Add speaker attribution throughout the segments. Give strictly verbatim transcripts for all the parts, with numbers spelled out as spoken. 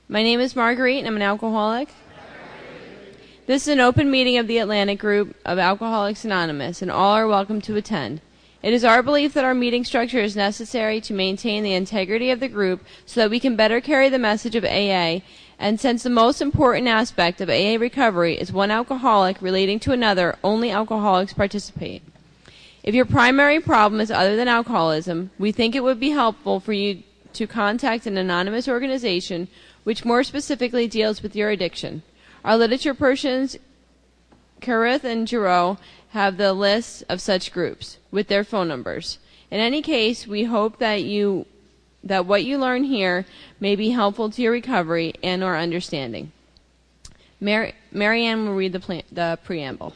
Speaker 1: My name is Marguerite, and I'm an alcoholic. This is an open meeting of the Atlantic Group of Alcoholics Anonymous, and all are welcome to attend. It is our belief that our meeting structure is necessary to maintain the integrity of the group so that we can better carry the message of A A, and since the most important aspect of A A recovery is one alcoholic relating to another, only alcoholics participate. If your primary problem is other than alcoholism, we think it would be helpful for you to contact an anonymous organization which more specifically deals with your addiction. Our literature persons, Karith and Giroux, have the list of such groups with their phone numbers. In any case, we hope that you that what you learn here may be helpful to your recovery and or understanding. Mary, Mary Ann will read the, plan, the preamble.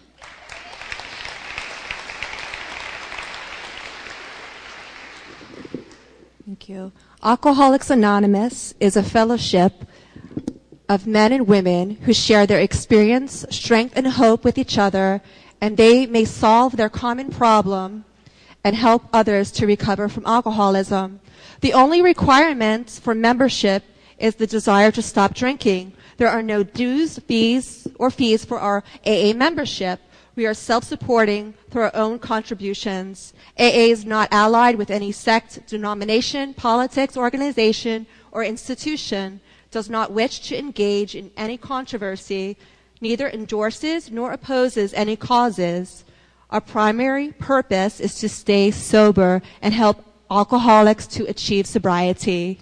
Speaker 2: Thank you. Alcoholics Anonymous is a fellowship of men and women who share their experience, strength, and hope with each other, and they may solve their common problem and help others to recover from alcoholism. The only requirement for membership is the desire to stop drinking. There are no dues, fees, or fees for our A A membership. We are self-supporting through our own contributions. A A is not allied with any sect, denomination, politics, organization, or institution, does not wish to engage in any controversy, neither endorses nor opposes any causes. Our primary purpose is to stay sober and help alcoholics to achieve sobriety.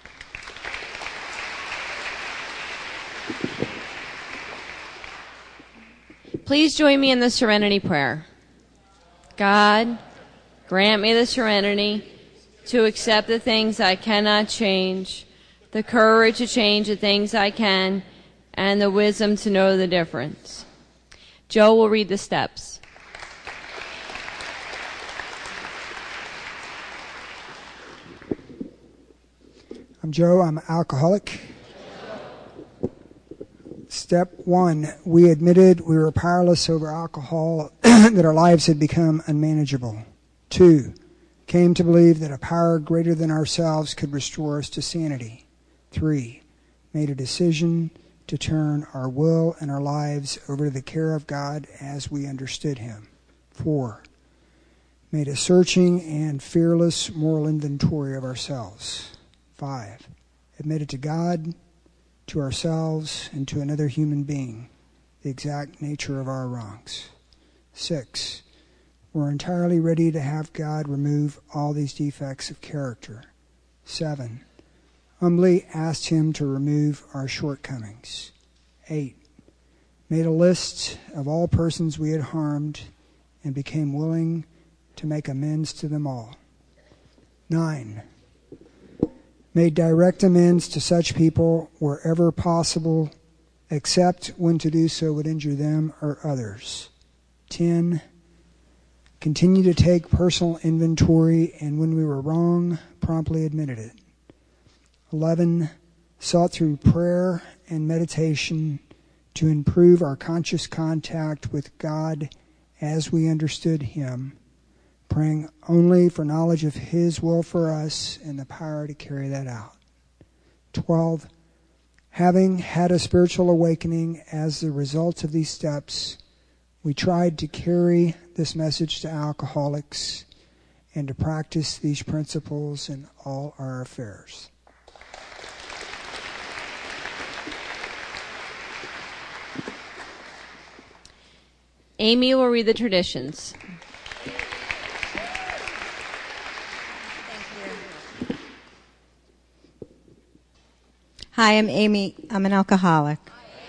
Speaker 1: Please join me in the serenity prayer. God, grant me the serenity to accept the things I cannot change, the courage to change the things I can, and the wisdom to know the difference. Joe will read the steps.
Speaker 3: I'm Joe. I'm an alcoholic. Step one, we admitted we were powerless over alcohol, that our lives had become unmanageable. Two, came to believe that a power greater than ourselves could restore us to sanity. Three, made a decision to turn our will and our lives over to the care of God as we understood Him. Four, made a searching and fearless moral inventory of ourselves. Five, admitted to God, to ourselves, and to another human being the exact nature of our wrongs. Six, we're entirely ready to have God remove all these defects of character. Seven, humbly asked Him to remove our shortcomings. Eight, made a list of all persons we had harmed and became willing to make amends to them all. Nine, made direct amends to such people wherever possible, except when to do so would injure them or others. Ten, continue to take personal inventory, and when we were wrong, promptly admitted it. Eleven, sought through prayer and meditation to improve our conscious contact with God as we understood Him, praying only for knowledge of His will for us and the power to carry that out. Twelve, having had a spiritual awakening as the result of these steps, we tried to carry this message to alcoholics and to practice these principles in all our affairs.
Speaker 1: Amy will read the traditions.
Speaker 4: Hi, I'm Amy. I'm an alcoholic.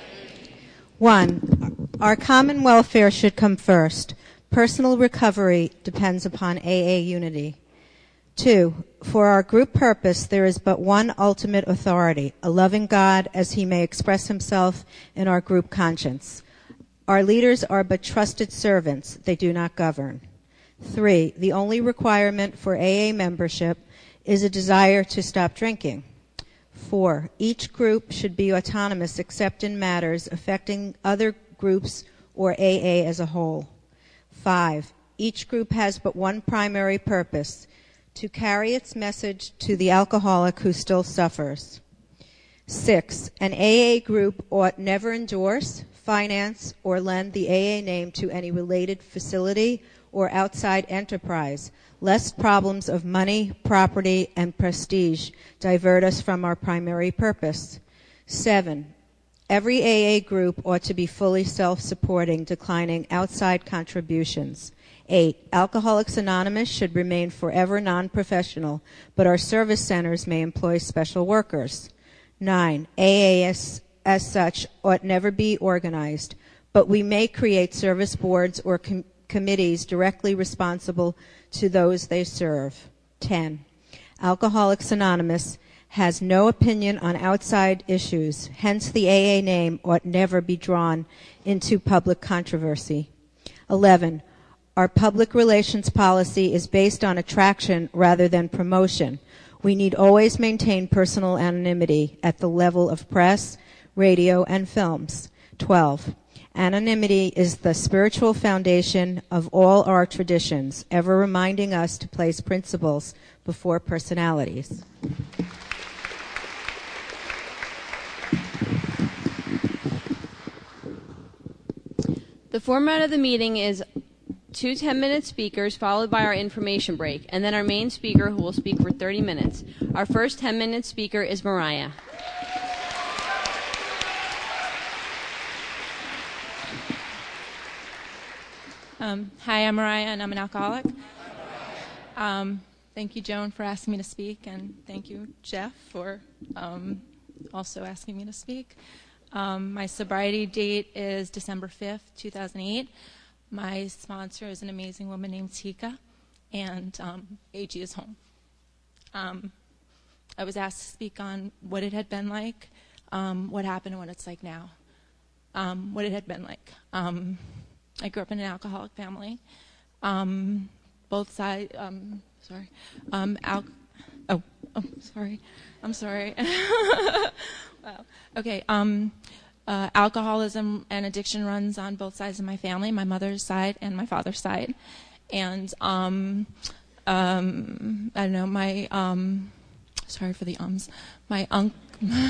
Speaker 4: One, our common welfare should come first. Personal recovery depends upon A A unity. Two, for our group purpose, there is but one ultimate authority, a loving God as He may express Himself in our group conscience. Our leaders are but trusted servants. They do not govern. Three, the only requirement for A A membership is a desire to stop drinking. Four, each group should be autonomous except in matters affecting other groups or A A as a whole. Five, each group has but one primary purpose, to carry its message to the alcoholic who still suffers. Six, an A A group ought never endorse, finance, or lend the A A name to any related facility or outside enterprise, lest problems of money, property, and prestige divert us from our primary purpose. Seven, every A A group ought to be fully self-supporting, declining outside contributions. Eight, Alcoholics Anonymous should remain forever non-professional, but our service centers may employ special workers. Nine, A A as, as such ought never be organized, but we may create service boards or com- committees directly responsible to those they serve. Ten, Alcoholics Anonymous has no opinion on outside issues, hence the A A name ought never be drawn into public controversy. Eleven, our public relations policy is based on attraction rather than promotion. We need always maintain personal anonymity at the level of press, radio, and films. Twelve, anonymity is the spiritual foundation of all our traditions, ever reminding us to place principles before personalities.
Speaker 1: The format of the meeting is two ten-minute speakers followed by our information break, and then our main speaker who will speak for thirty minutes. Our first ten-minute speaker is Mariah.
Speaker 5: Um, hi, I'm Mariah, and I'm an alcoholic. Um, thank you, Joan, for asking me to speak, and thank you, Jeff, for um, also asking me to speak. Um, my sobriety date is December fifth, two thousand eight. My sponsor is an amazing woman named Tika, and um, A G is home. Um, I was asked to speak on what it had been like, um, what happened, and what it's like now. Um, what it had been like. Um, I grew up in an alcoholic family. Um, both sides, um, sorry, um, al- oh, oh, sorry, I'm sorry. Wow. Okay. Um, uh, alcoholism and addiction runs on both sides of my family, my mother's side and my father's side, and um, um, I don't know. My um, sorry for the ums. My uncle.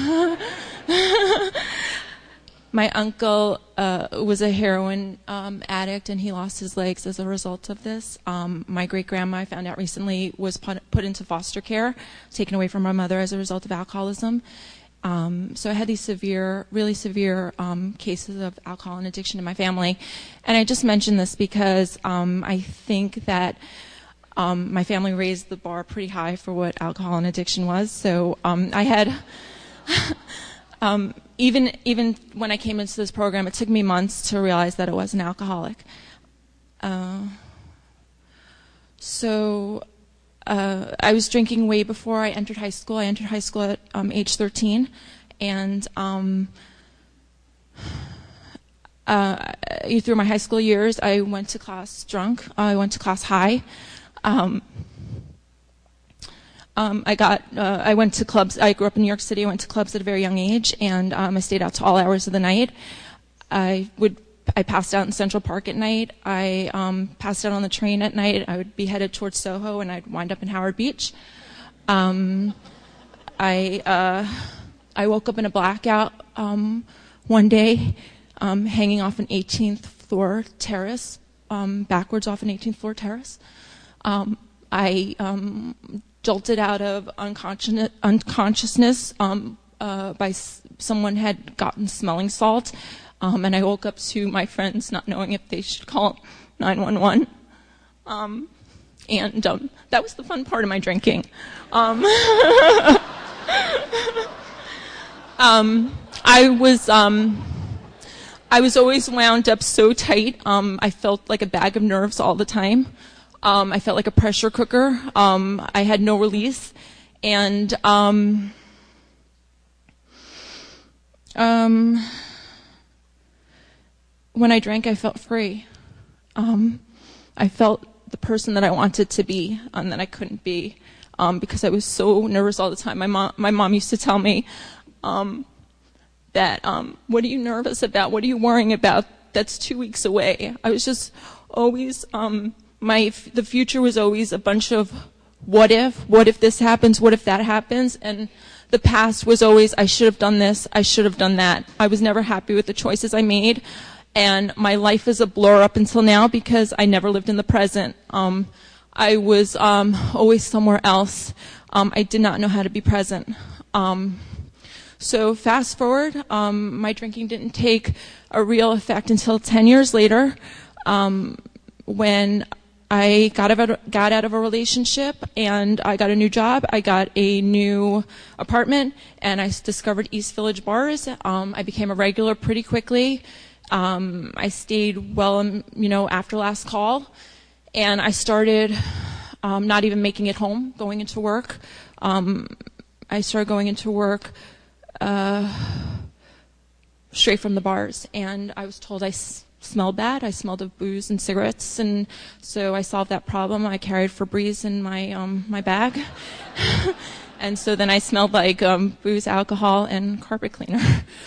Speaker 5: My uncle uh, was a heroin um, addict, and he lost his legs as a result of this. Um, my great-grandma, I found out recently, was put, put into foster care, taken away from my mother as a result of alcoholism. Um, so I had these severe, really severe um, cases of alcohol and addiction in my family. And I just mentioned this because um, I think that um, my family raised the bar pretty high for what alcohol and addiction was. So um, I had... Um, even even when I came into this program, it took me months to realize that I was an alcoholic. Uh, so uh, I was drinking way before I entered high school. I entered high school at um, age thirteen, and um, uh, through my high school years, I went to class drunk. I went to class high. Um, Um, I got. Uh, I went to clubs. I grew up in New York City. I went to clubs at a very young age, and um, I stayed out to all hours of the night. I would. I passed out in Central Park at night. I um, passed out on the train at night. I would be headed towards Soho, and I'd wind up in Howard Beach. Um, I uh, I woke up in a blackout um, one day, um, hanging off an eighteenth floor terrace, um, backwards off an eighteenth floor terrace. Um, I. Um, jolted out of unconscious, unconsciousness um, uh, by s- someone had gotten smelling salt, um, and I woke up to my friends not knowing if they should call nine one one. Um, and um, that was the fun part of my drinking. Um, um, I was um, I was always wound up so tight. Um, I felt like a bag of nerves all the time. Um, I felt like a pressure cooker. Um, I had no release. And um, um, when I drank, I felt free. Um, I felt the person that I wanted to be and that I couldn't be um, because I was so nervous all the time. My mom, my mom used to tell me um, that, um, what are you nervous about? What are you worrying about? That's two weeks away. I was just always... Um, My the future was always a bunch of what if, what if this happens, what if that happens, and The past was always, I should have done this, I should have done that. I was never happy with the choices I made, and my life is a blur up until now because I never lived in the present. Um, I was um, always somewhere else. Um, I did not know how to be present. Um, so fast forward, um, my drinking didn't take a real effect until ten years later, um, when I got out, of, got out of a relationship and I got a new job. I got a new apartment and I discovered East Village bars. Um, I became a regular pretty quickly. Um, I stayed well, you know, after last call, and I started um, not even making it home, going into work. Um, I started going into work uh, straight from the bars, and I was told I s- smelled bad. I smelled of booze and cigarettes, and so I solved that problem. I carried Febreze in my um, my bag, and so then I smelled like um, booze, alcohol, and carpet cleaner.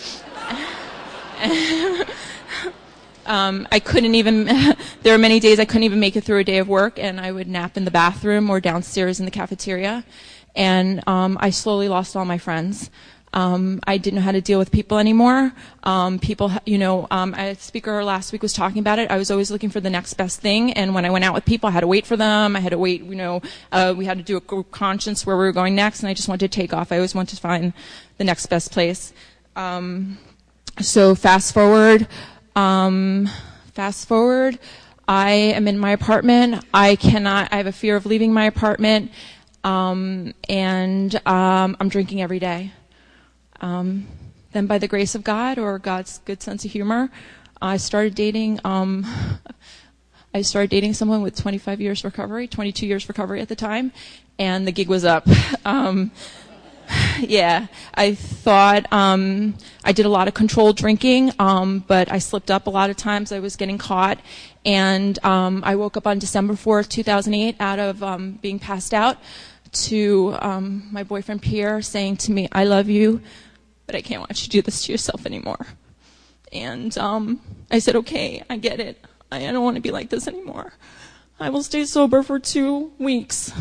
Speaker 5: um, I couldn't even. There were many days I couldn't even make it through a day of work, and I would nap in the bathroom or downstairs in the cafeteria, and um, I slowly lost all my friends. Um, I didn't know how to deal with people anymore. Um, people, you know, um, a speaker last week was talking about it. I was always looking for the next best thing, and when I went out with people, I had to wait for them. I had to wait, you know, uh, we had to do a group conscience where we were going next, and I just wanted to take off. I always wanted to find the next best place. Um, so fast forward, um, fast forward, I am in my apartment. I cannot, I have a fear of leaving my apartment, um, and um, I'm drinking every day. Um, then by the grace of God, or God's good sense of humor, I started dating, um, I started dating someone with twenty-five years recovery, twenty-two years recovery at the time, and the gig was up. um, yeah, I thought, um, I did a lot of controlled drinking, um, but I slipped up a lot of times. I was getting caught, and, um, I woke up on December fourth, two thousand eight out of, um, being passed out to, um, my boyfriend Pierre saying to me, "I love you, but I can't watch you do this to yourself anymore." And um, I said, "Okay, I get it. I don't want to be like this anymore. I will stay sober for two weeks."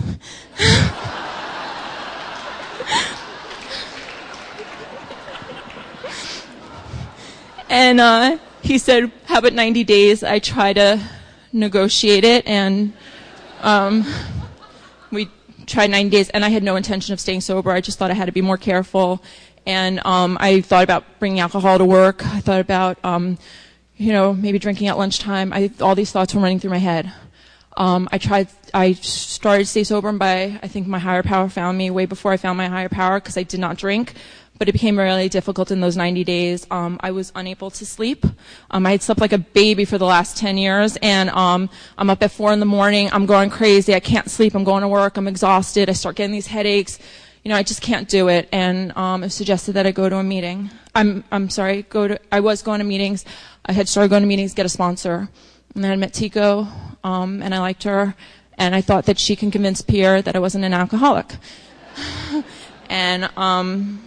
Speaker 5: And uh, he said, "How about ninety days? I try to negotiate it, and um, we tried ninety days, and I had no intention of staying sober. I just thought I had to be more careful. And um, I thought about bringing alcohol to work. I thought about, um, you know, maybe drinking at lunchtime. I, all these thoughts were running through my head. Um, I tried. I started to stay sober, and by I think my higher power found me way before I found my higher power, because I did not drink. But it became really difficult in those ninety days. Um, I was unable to sleep. Um, I had slept like a baby for the last ten years, and um, I'm up at four in the morning. I'm going crazy. I can't sleep. I'm going to work. I'm exhausted. I start getting these headaches. You know, I just can't do it. And um, it suggested that I go to a meeting. I'm I'm sorry. Go to. I was going to meetings. I had started going to meetings, get a sponsor, and then I met Tico, um, and I liked her, and I thought that she can convince Pierre that I wasn't an alcoholic. and um,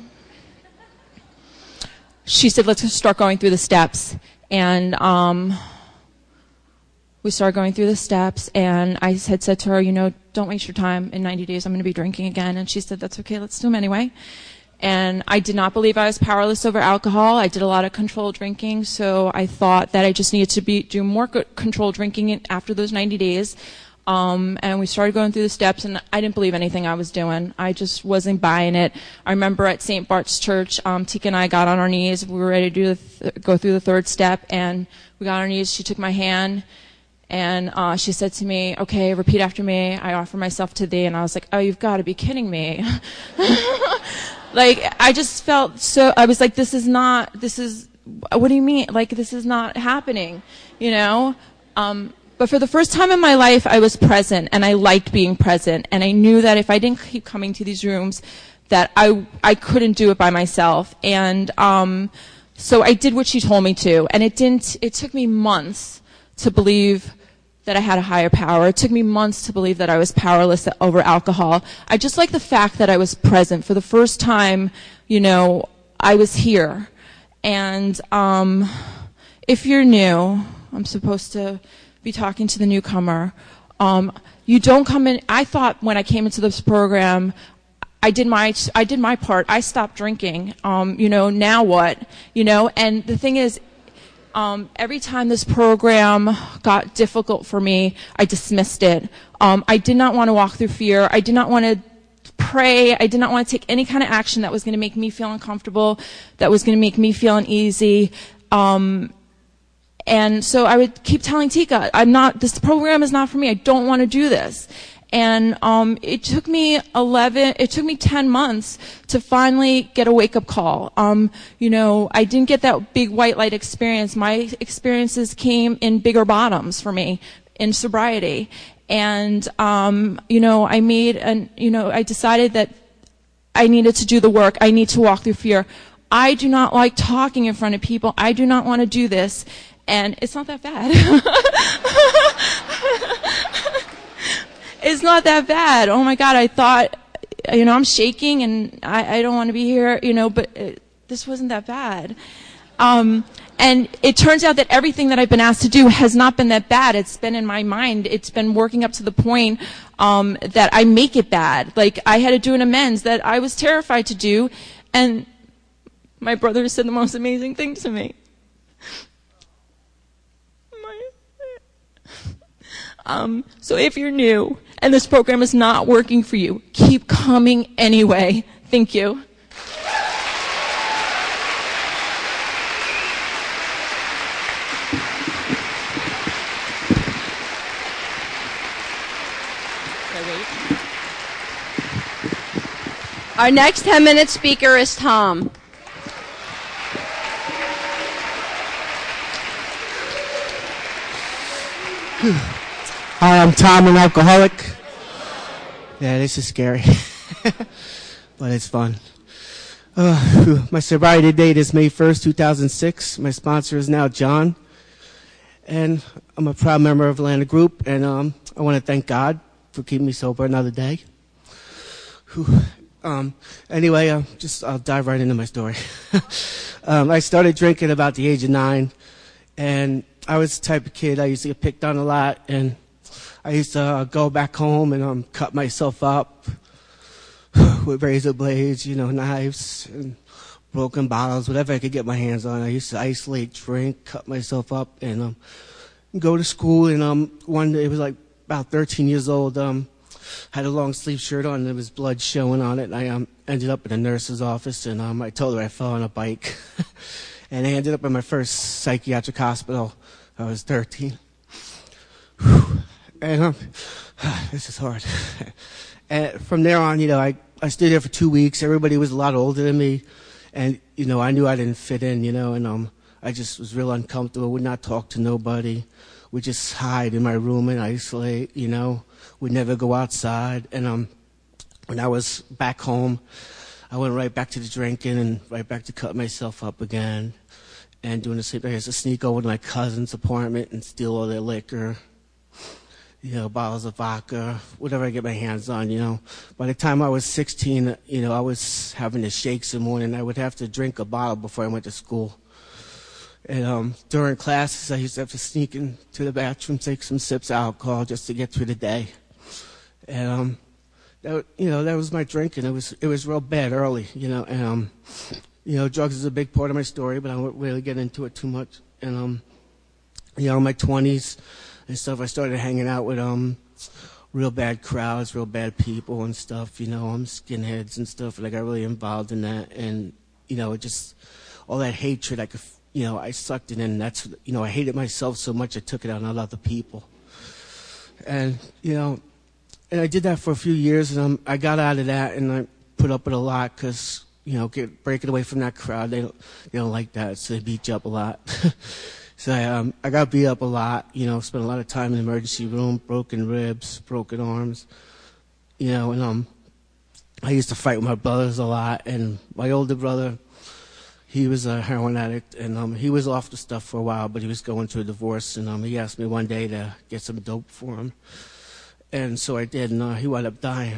Speaker 5: she said, "Let's start going through the steps." And um, we started going through the steps, and I had said to her, "You know, don't waste your time. In ninety days, I'm going to be drinking again." And she said, "That's okay. Let's do them anyway." And I did not believe I was powerless over alcohol. I did a lot of controlled drinking, so I thought that I just needed to be do more controlled drinking after those ninety days. Um, and we started going through the steps, and I didn't believe anything I was doing. I just wasn't buying it. I remember at Saint Bart's Church, um, Tika and I got on our knees. We were ready to do the th- go through the third step, and we got on our knees. She took my hand, and uh, she said to me, "Okay, repeat after me. I offer myself to thee." And I was like, "Oh, you've got to be kidding me." Like, I just felt so, I was like, this is not, this is, what do you mean? Like, this is not happening, you know? Um, but for the first time in my life, I was present, and I liked being present, and I knew that if I didn't keep coming to these rooms, that I, I couldn't do it by myself. And, um, so I did what she told me to, and it didn't, it took me months to believe that I had a higher power. It took me months to believe that I was powerless over alcohol. I just like the fact that I was present. For the first time, you know, I was here. And um, if you're new, I'm supposed to be talking to the newcomer. Um, you don't come in. I thought when I came into this program, I did my I did my part. I stopped drinking. Um, you know, now what? You know, and the thing is, um, every time this program got difficult for me, I dismissed it. Um, I did not want to walk through fear. I did not want to pray. I did not want to take any kind of action that was going to make me feel uncomfortable, that was going to make me feel uneasy. Um, and so I would keep telling Tika, I'm not, this program is not for me. I don't want to do this. And um, it took me eleven, it took me ten months to finally get a wake-up call. Um, you know, I didn't get that big white light experience. My experiences came in bigger bottoms for me in sobriety. And, um, you know, I made an, you know, I decided that I needed to do the work. I need to walk through fear. I do not like talking in front of people. I do not want to do this. And it's not that bad. It's not that bad. Oh my God, I thought, you know, I'm shaking and I, I don't want to be here, you know, but it, this wasn't that bad. Um, and it turns out that everything that I've been asked to do has not been that bad. It's been in my mind. It's been working up to the point um, that I make it bad. Like I had to do an amends that I was terrified to do, and my brother said the most amazing thing to me. My, um, so if you're new and this program is not working for you, keep coming anyway. Thank you.
Speaker 1: Our next ten-minute speaker is Tom.
Speaker 6: Hi, I'm Tom, an alcoholic. Yeah, this is scary, but it's fun. Uh, my sobriety date is May first, two thousand six. My sponsor is now John, and I'm a proud member of Atlanta Group, and um, I want to thank God for keeping me sober another day. Whew. Um, anyway, uh, just I'll dive right into my story. um, I started drinking about the age of nine, and I was the type of kid I used to get picked on a lot, and I used to uh, go back home and um, cut myself up with razor blades, you know, knives, and broken bottles, whatever I could get my hands on. I used to isolate, drink, cut myself up, and um, go to school. And um, one day, it was like about thirteen years old. Um, had a long sleeve shirt on, and there was blood showing on it. And I um, ended up in a nurse's office, and um, I told her I fell on a bike. And I ended up in my first psychiatric hospital. I was thirteen. And um, this is hard. And from there on, you know, I, I stayed there for two weeks. Everybody was a lot older than me. And, you know, I knew I didn't fit in, you know, and um, I just was real uncomfortable, would not talk to nobody, would just hide in my room and isolate, you know, would never go outside. And um, when I was back home, I went right back to the drinking and right back to cut myself up again and doing the same thing. I used to sneak over to my cousin's apartment and steal all their liquor, you know, bottles of vodka, whatever I get my hands on, you know. By the time I was sixteen, you know, I was having the shakes in the morning. I would have to drink a bottle before I went to school. And um, during classes, I used to have to sneak into the bathroom, take some sips of alcohol just to get through the day. And, um, that, you know, that was my drinking. It was it was real bad early, you know. And, um, you know, drugs is a big part of my story, but I won't really get into it too much. And, um, you know, in my twenties and stuff, I started hanging out with um, real bad crowds, real bad people and stuff, you know, um, skinheads and stuff. And I got really involved in that. And, you know, it just, all that hatred, I could, you know, I sucked it in. And that's, you know, I hated myself so much I took it out on other people. And, you know, and I did that for a few years, and um, I got out of that, and I put up with a lot because, you know, get, breaking away from that crowd, they don't, they don't like that, so they beat you up a lot. So I, um, I got beat up a lot, you know, spent a lot of time in the emergency room, broken ribs, broken arms, you know, and um, I used to fight with my brothers a lot, and my older brother, he was a heroin addict, and um, he was off the stuff for a while, but he was going through a divorce, and um, he asked me one day to get some dope for him. And so I did, and uh, he wound up dying.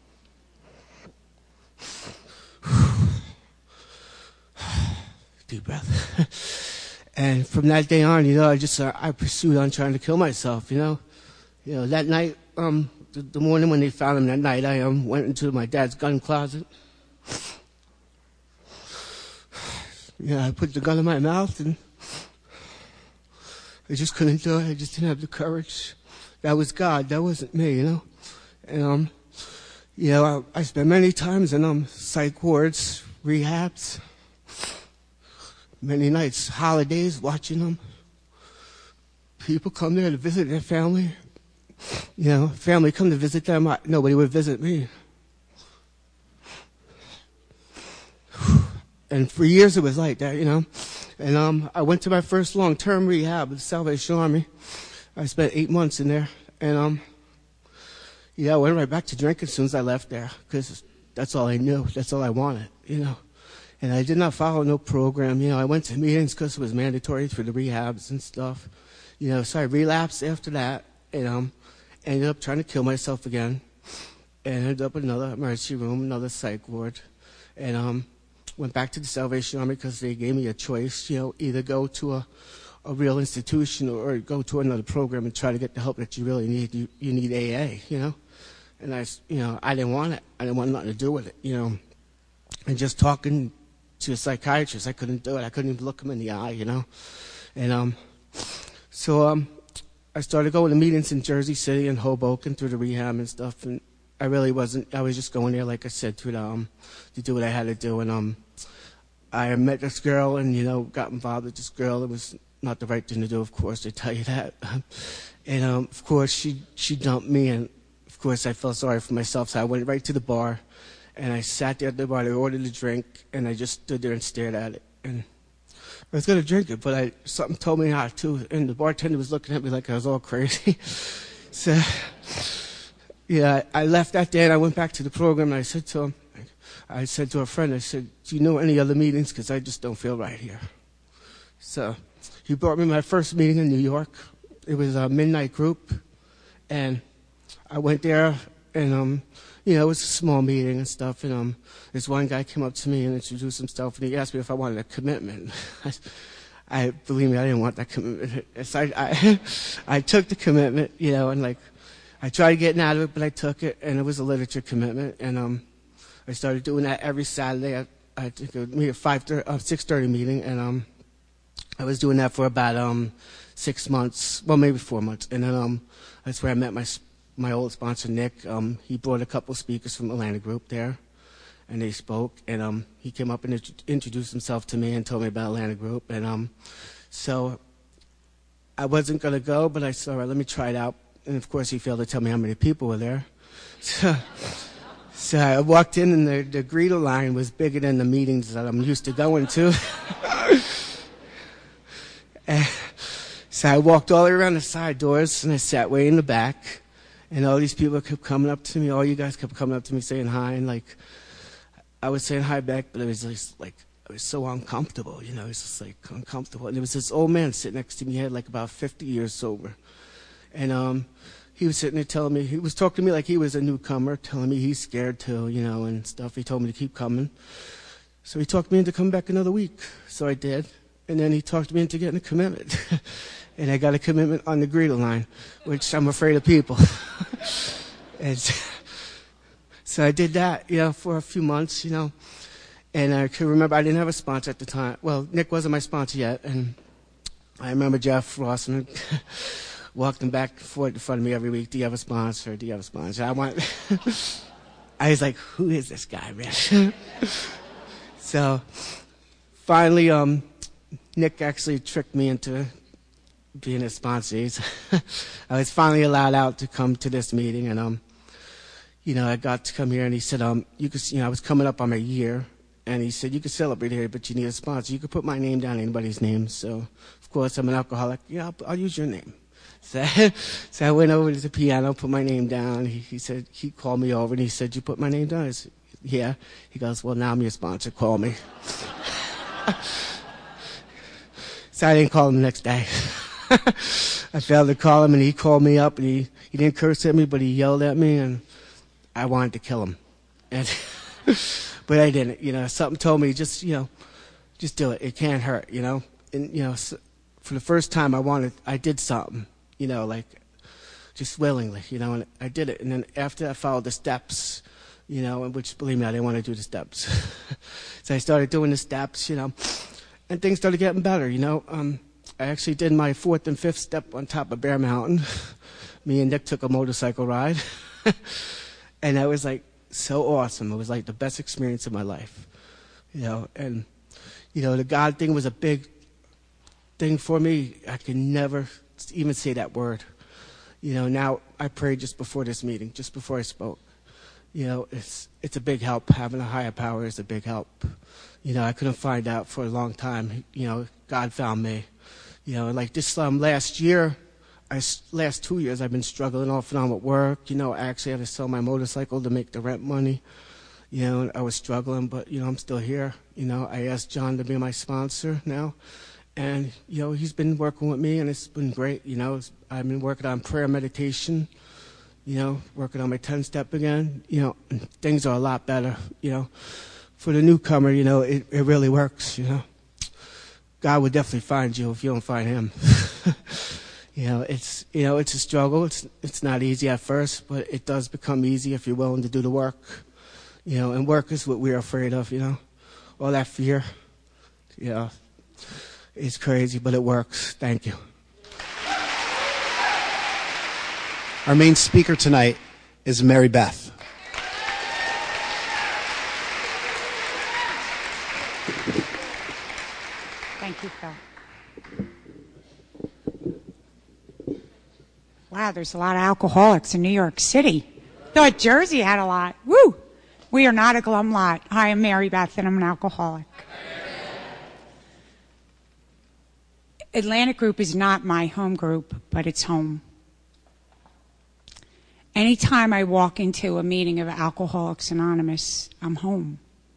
Speaker 6: Deep breath. And from that day on, you know, I just uh, I pursued on trying to kill myself. You know, you know that night, um, the, the morning when they found him that night, I um, went into my dad's gun closet. Yeah, I put the gun in my mouth, and I just couldn't do it. I just didn't have the courage. That was God. That wasn't me, you know. And um, you know, I, I spent many times in um psych wards, rehabs, many nights, holidays, watching them. People come there to visit their family. You know, family come to visit them. I, nobody would visit me. And for years it was like that, you know. And um, I went to my first long-term rehab with the Salvation Army. I spent eight months in there. And um, yeah, I went right back to drinking as soon as I left there, because that's all I knew. That's all I wanted, you know. And I did not follow no program. You know, I went to meetings because it was mandatory for the rehabs and stuff. You know, so I relapsed after that, and um, ended up trying to kill myself again. And ended up in another emergency room, another psych ward. And um, went back to the Salvation Army because they gave me a choice, you know, either go to a, a real institution or go to another program and try to get the help that you really need. You, you need A A, you know. And I, you know, I didn't want it. I didn't want nothing to do with it, you know. And just talking to a psychiatrist, I couldn't do it. I couldn't even look him in the eye, you know. And um, so um, I started going to meetings in Jersey City and Hoboken through the rehab and stuff. And I really wasn't. I was just going there, like I said, to um, to do what I had to do. And um, I met this girl, and you know, got involved with this girl. It was not the right thing to do, of course, to tell you that. And um, of course, she she dumped me, and of course, I felt sorry for myself. So I went right to the bar, and I sat there at the bar. I ordered a drink, and I just stood there and stared at it. And I was gonna drink it, but I something told me not to. And the bartender was looking at me like I was all crazy. So. Yeah, I left that day and I went back to the program and I said to him, I said to a friend, I said, do you know any other meetings? Because I just don't feel right here. So he brought me my first meeting in New York. It was a midnight group. And I went there and, um, you know, it was a small meeting and stuff. And um, this one guy came up to me and introduced himself and he asked me if I wanted a commitment. I, I believe me, I didn't want that commitment. So I, I, I took the commitment, you know, and like, I tried getting out of it, but I took it, and it was a literature commitment. And um, I started doing that every Saturday. I, I took a meet at five thirty, uh, six thirty meeting, and um, I was doing that for about um, six months, well, maybe four months. And then um, that's where I met my my old sponsor, Nick. Um, he brought a couple speakers from Atlanta Group there, and they spoke. And um, he came up and int- introduced himself to me and told me about Atlanta Group. And um, so I wasn't going to go, but I said, all right, let me try it out. And, of course, he failed to tell me how many people were there. So, so I walked in, and the, the greeter line was bigger than the meetings that I'm used to going to. And so I walked all the way around the side doors, and I sat way in the back. And all these people kept coming up to me. All you guys kept coming up to me saying hi. And, like, I was saying hi back, but it was just, like, I was so uncomfortable. You know, it was just, like, uncomfortable. And there was this old man sitting next to me. He had, like, about fifty years sober. And um, he was sitting there telling me, he was talking to me like he was a newcomer, telling me he's scared too, you know, and stuff. He told me to keep coming. So he talked me into coming back another week. So I did. And then he talked me into getting a commitment. And I got a commitment on the greeter line, which I'm afraid of people. And so I did that, you know, for a few months, you know. And I can remember I didn't have a sponsor at the time. Well, Nick wasn't my sponsor yet. And I remember Jeff Rossman walking back and forth in front of me every week. Do you have a sponsor? Do you have a sponsor? I want. I was like, who is this guy, man? So finally, um, Nick actually tricked me into being a sponsor. I was finally allowed out to come to this meeting, and um, you know, I got to come here, and he said, um, you could, you know, I was coming up on my year, and he said, you could celebrate here, but you need a sponsor. You could put my name down, anybody's name. So of course, I'm an alcoholic. Yeah, I'll, I'll use your name. So, so I went over to the piano, put my name down. He, he said, he called me over and he said, you put my name down? I said, yeah. He goes, well, now I'm your sponsor. Call me. So I didn't call him the next day. I failed to call him, and he called me up, and he, he didn't curse at me, but he yelled at me, and I wanted to kill him. And but I didn't. You know, something told me, just, you know, just do it. It can't hurt, you know. And, you know, so for the first time, I wanted, I did something. You know, like, just willingly, you know, and I did it. And then after I followed the steps, you know, which, believe me, I didn't want to do the steps. So I started doing the steps, you know, and things started getting better, you know. Um, I actually did my fourth and fifth step on top of Bear Mountain. Me and Nick took a motorcycle ride. And that was, like, so awesome. It was, like, the best experience of my life, you know. And, you know, the God thing was a big thing for me. I can never even say that word. You know, now I prayed just before this meeting, just before I spoke. You know, it's it's a big help. Having a higher power is a big help. You know, I couldn't find out for a long time. You know, God found me. You know, like this um, last year, I, last two years, I've been struggling off and on with work. You know, I actually had to sell my motorcycle to make the rent money. You know, and I was struggling, but, you know, I'm still here. You know, I asked John to be my sponsor now. And, you know, he's been working with me, and it's been great. You know, it's, I've been working on prayer meditation, you know, working on my ten-step again. You know, and things are a lot better, you know. For the newcomer, you know, it, it really works, you know. God would definitely find you if you don't find him. You know, it's, you know, it's a struggle. It's, it's not easy at first, but it does become easy if you're willing to do the work. You know, and work is what we're afraid of, you know. All that fear, you know. It's crazy, but it works. Thank you.
Speaker 7: Our main speaker tonight is Mary Beth.
Speaker 8: Thank you, Phil. Wow, there's a lot of alcoholics in New York City. Thought Jersey had a lot. Woo! We are not a glum lot. Hi, I'm Mary Beth, and I'm an alcoholic. Atlantic Group is not my home group, but it's home. Anytime I walk into a meeting of Alcoholics Anonymous, I'm home.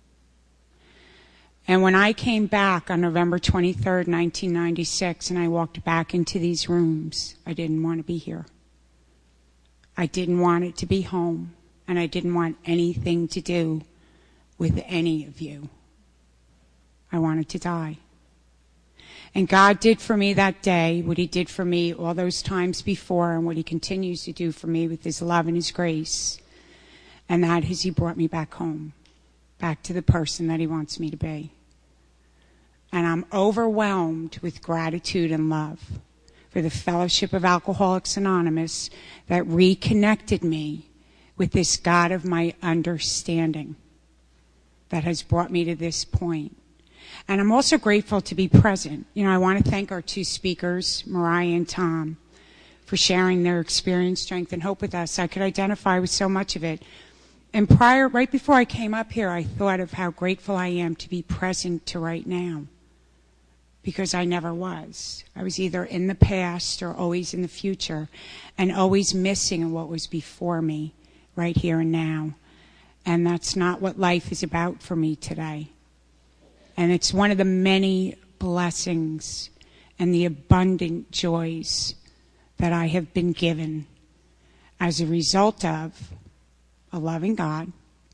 Speaker 8: And when I came back on November twenty-third, nineteen ninety-six, and I walked back into these rooms, I didn't want to be here. I didn't want it to be home, and I didn't want anything to do with any of you. I wanted to die. And God did for me that day what he did for me all those times before, and what he continues to do for me with his love and his grace. And that is, he brought me back home, back to the person that he wants me to be. And I'm overwhelmed with gratitude and love for the Fellowship of Alcoholics Anonymous that reconnected me with this God of my understanding that has brought me to this point. And I'm also grateful to be present. You know, I want to thank our two speakers, Mariah and Tom, for sharing their experience, strength, and hope with us. I could identify with so much of it. And prior, right before I came up here, I thought of how grateful I am to be present to right now. Because I never was. I was either in the past or always in the future, and always missing what was before me, right here and now. And that's not what life is about for me today. And it's one of the many blessings and the abundant joys that I have been given as a result of a loving God,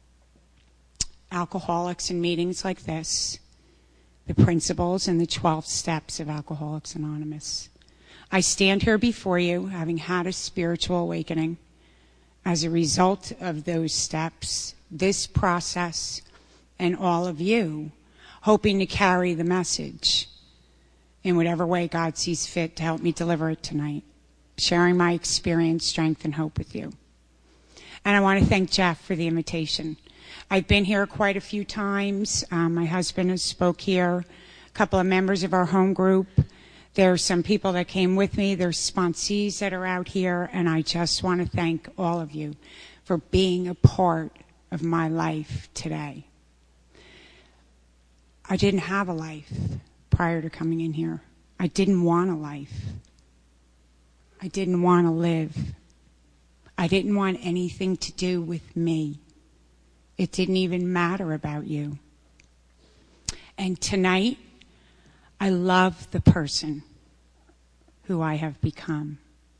Speaker 8: alcoholics in meetings like this, the principles and the twelve steps of Alcoholics Anonymous. I stand here before you having had a spiritual awakening as a result of those steps, this process, and all of you, hoping to carry the message in whatever way God sees fit to help me deliver it tonight, sharing my experience, strength, and hope with you. And I want to thank Jeff for the invitation. I've been here quite a few times. Um, my husband has spoke here, a couple of members of our home group. There are some people that came with me. There's sponsees that are out here, and I just want to thank all of you for being a part of my life today. I didn't have a life prior to coming in here. I didn't want a life. I didn't want to live. I didn't want anything to do with me. It didn't even matter about you. And tonight, I love the person who I have become.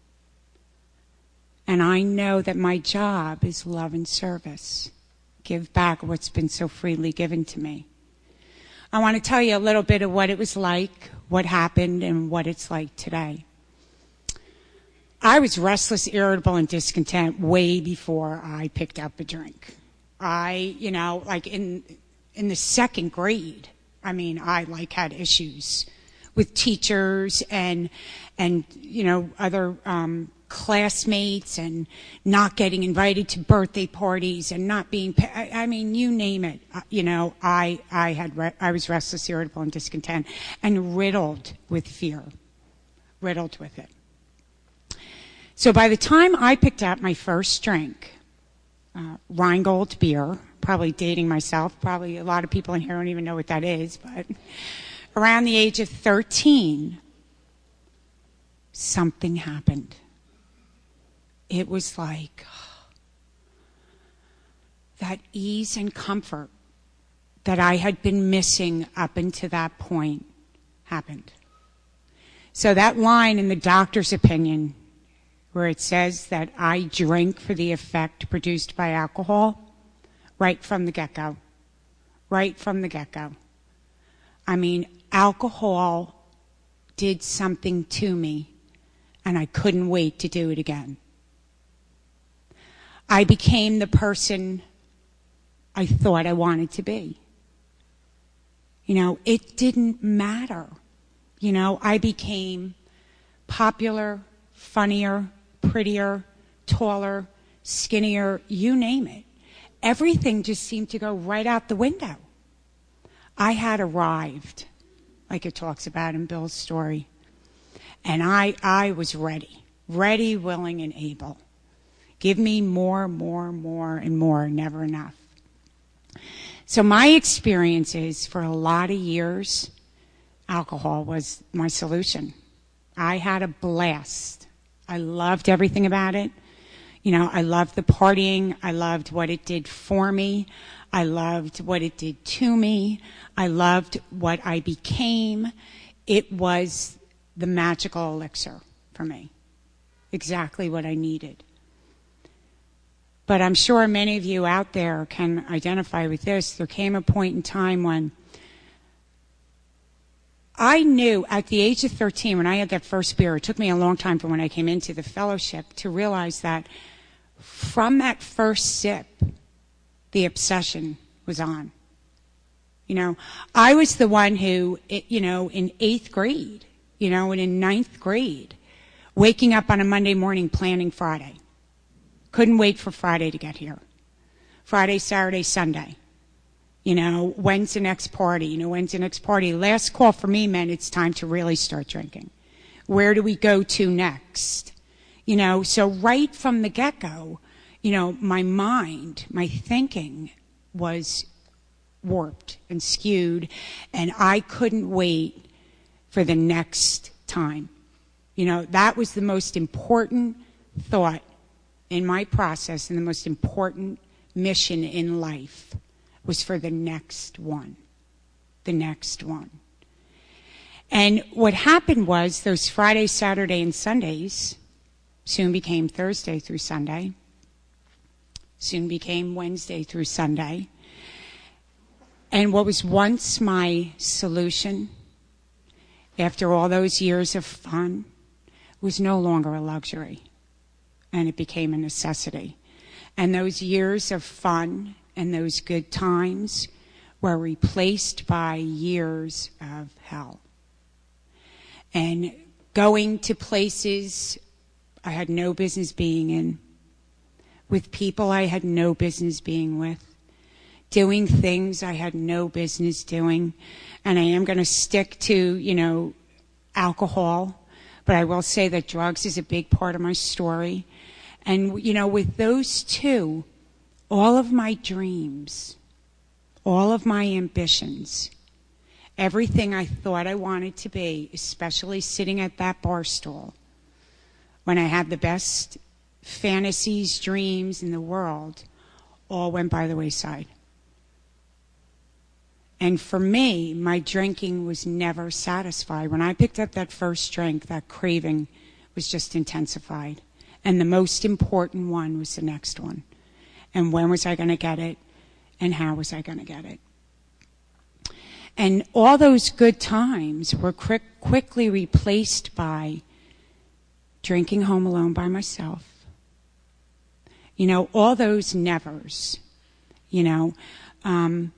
Speaker 8: And I know that my job is love and service. Give back what's been so freely given to me. I want to tell you a little bit of what it was like, what happened, and what it's like today. I was restless, irritable, and discontent way before I picked up a drink. I, you know, like in in the second grade, I mean, I like had issues with teachers and and you know other um, classmates, and not getting invited to birthday parties, and not being. I, I mean, you name it. You know, I I had re- I was restless, irritable, and discontent, and riddled with fear, riddled with it. So by the time I picked up my first drink, uh, Rheingold beer, probably dating myself, probably a lot of people in here don't even know what that is, but around the age of thirteen, something happened. It was like that ease and comfort that I had been missing up until that point happened. So that line in the doctor's opinion, where it says that I drink for the effect produced by alcohol, right from the get-go. Right from the get-go. I mean, alcohol did something to me, and I couldn't wait to do it again. I became the person I thought I wanted to be. You know, it didn't matter. You know, I became popular, funnier, prettier, taller, skinnier, you name it. Everything just seemed to go right out the window. I had arrived, like it talks about in Bill's story. And I, I was ready, ready, willing, and able. Give me more, more, more, and more, never enough. So my experiences for a lot of years, alcohol was my solution. I had a blast. I loved everything about it. You know, I loved the partying. I loved what it did for me. I loved what it did to me. I loved what I became. It was the magical elixir for me. Exactly what I needed. But I'm sure many of you out there can identify with this. There came a point in time when I knew at the age of thirteen, when I had that first beer, it took me a long time from when I came into the fellowship to realize that from that first sip, the obsession was on. You know, I was the one who, you know, in eighth grade, you know, and in ninth grade, waking up on a Monday morning planning Friday. Couldn't wait for Friday to get here. Friday, Saturday, Sunday. You know, when's the next party? You know, when's the next party? Last call for me meant it's time to really start drinking. Where do we go to next? You know, so right from the get-go, you know, my mind, my thinking was warped and skewed, and I couldn't wait for the next time. You know, that was the most important thought in my process, and the most important mission in life was for the next one. The next one. And what happened was those Friday, Saturday, and Sundays soon became Thursday through Sunday, soon became Wednesday through Sunday. And what was once my solution, after all those years of fun, was no longer a luxury. And it became a necessity. And those years of fun and those good times were replaced by years of hell. And going to places I had no business being in, with people I had no business being with, doing things I had no business doing. And I am going to stick to, you know, alcohol, but I will say that drugs is a big part of my story. And, you know, with those two, all of my dreams, all of my ambitions, everything I thought I wanted to be, especially sitting at that bar stool, when I had the best fantasies, dreams in the world, all went by the wayside. And for me, my drinking was never satisfied. When I picked up that first drink, that craving was just intensified. And the most important one was the next one. And when was I going to get it? And how was I going to get it? And all those good times were quick, quickly replaced by drinking home alone by myself. You know, all those nevers, you know. Um,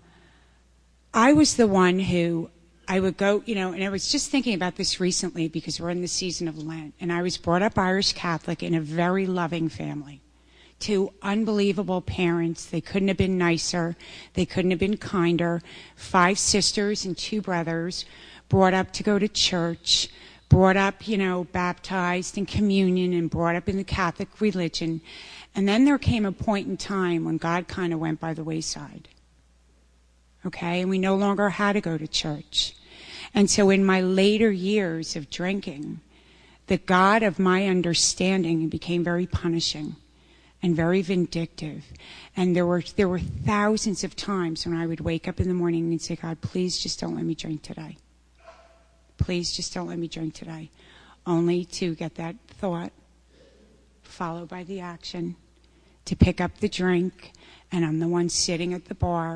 Speaker 8: I was the one who, I would go, you know, and I was just thinking about this recently because we're in the season of Lent, and I was brought up Irish Catholic in a very loving family. Two unbelievable parents. They couldn't have been nicer. They couldn't have been kinder. Five sisters and two brothers, brought up to go to church, brought up, you know, baptized in communion and brought up in the Catholic religion. And then there came a point in time when God kind of went by the wayside. Okay? And we no longer had to go to church. And so in my later years of drinking, the God of my understanding became very punishing and very vindictive. And there were there were thousands of times when I would wake up in the morning and say, God, please just don't let me drink today. Please just don't let me drink today. Only to get that thought followed by the action, to pick up the drink, and I'm the one sitting at the bar,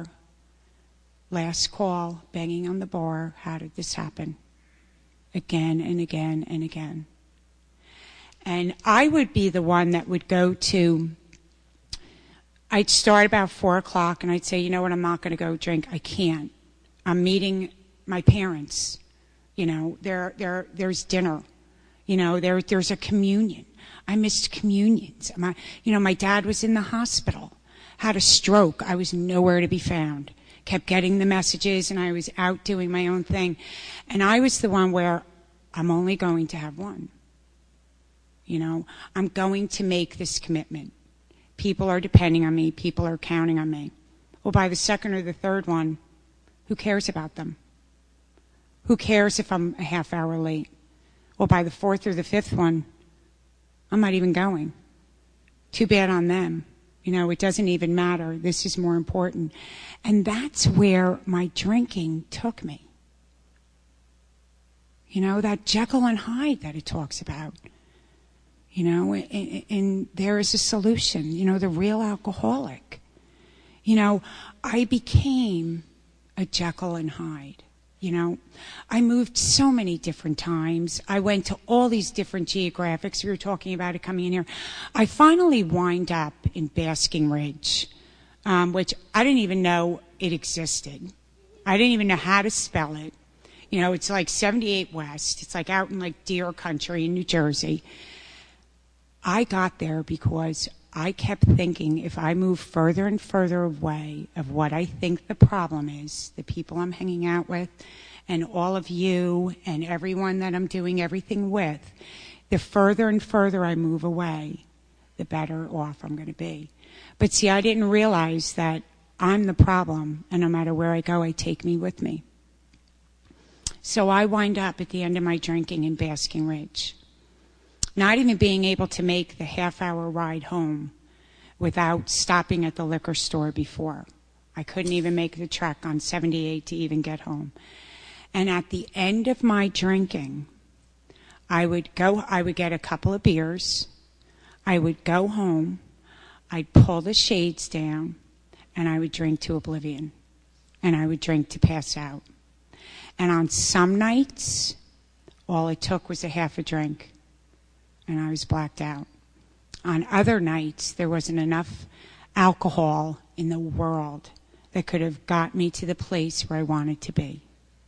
Speaker 8: last call, banging on the bar. How did this happen? Again and again and again. And I would be the one that would go to, I'd start about four o'clock and I'd say, you know what, I'm not going to go drink. I can't. I'm meeting my parents. You know, there, there, there's dinner. You know, there, there's a communion. I missed communions. My, you know, my dad was in the hospital, had a stroke. I was nowhere to be found. Kept getting the messages and I was out doing my own thing. And I was the one where I'm only going to have one. You know, I'm going to make this commitment. People are depending on me. People are counting on me. Well, by the second or the third one, who cares about them? Who cares if I'm a half hour late? Well, by the fourth or the fifth one, I'm not even going. Too bad on them. You know, it doesn't even matter. This is more important. And that's where my drinking took me. You know, that Jekyll and Hyde that it talks about. You know, and, and there is a solution. You know, the real alcoholic. You know, I became a Jekyll and Hyde. You know, I moved so many different times. I went to all these different geographics. We were talking about it coming in here. I finally wind up in Basking Ridge, um, which I didn't even know it existed. I didn't even know how to spell it. You know, it's like seventy-eight West. It's like out in like Deer Country in New Jersey. I got there because I kept thinking if I move further and further away of what I think the problem is, the people I'm hanging out with, and all of you and everyone that I'm doing everything with, the further and further I move away, the better off I'm going to be. But see, I didn't realize that I'm the problem, and no matter where I go, I take me with me. So I wind up at the end of my drinking in Basking Ridge. Not even being able to make the half-hour ride home without stopping at the liquor store before. I couldn't even make the trek on seventy-eight to even get home. And at the end of my drinking, I would go, I would get a couple of beers, I would go home, I'd pull the shades down, and I would drink to oblivion. And I would drink to pass out. And on some nights, all it took was a half a drink. And I was blacked out. On other nights, there wasn't enough alcohol in the world that could have got me to the place where I wanted to be.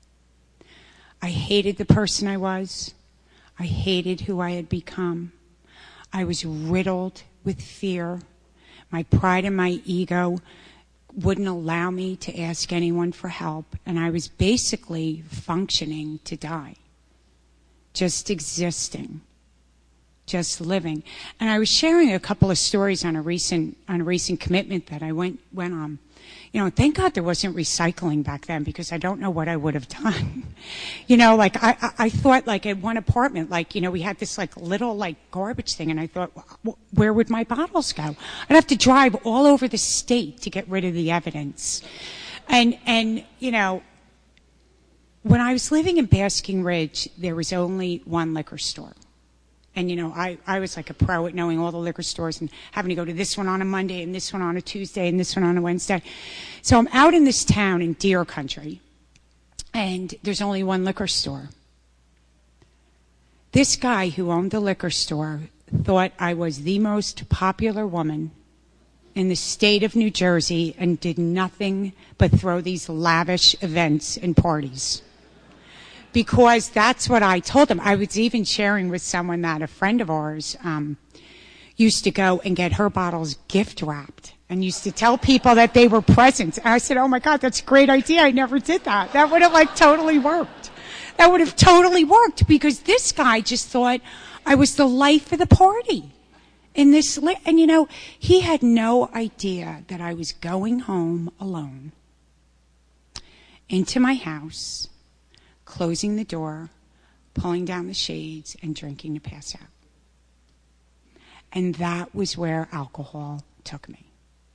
Speaker 8: I hated the person I was. I hated who I had become. I was riddled with fear. My pride and my ego wouldn't allow me to ask anyone for help. And I was basically functioning to die. Just existing. Just living. And I was sharing a couple of stories on a recent on a recent commitment that I went went on. You know, thank God there wasn't recycling back then because I don't know what I would have done. You know, like I, I, I thought like at one apartment, like, you know, we had this like little like garbage thing and I thought, where would my bottles go? I'd have to drive all over the state to get rid of the evidence. And, and, you know, when I was living in Basking Ridge, there was only one liquor store. And, you know, I, I was like a pro at knowing all the liquor stores and having to go to this one on a Monday and this one on a Tuesday and this one on a Wednesday. So I'm out in this town in Deer Country, and there's only one liquor store. This guy who owned the liquor store thought I was the most popular woman in the state of New Jersey and did nothing but throw these lavish events and parties. Because that's what I told him. I was even sharing with someone that a friend of ours um, used to go and get her bottles gift wrapped and used to tell people that they were presents. And I said, oh my God, that's a great idea. I never did that. That would have like totally worked. That would have totally worked because this guy just thought I was the life of the party. In this, li- and you know, he had no idea that I was going home alone into my house, closing the door, pulling down the shades, and drinking to pass out. And that was where alcohol took me.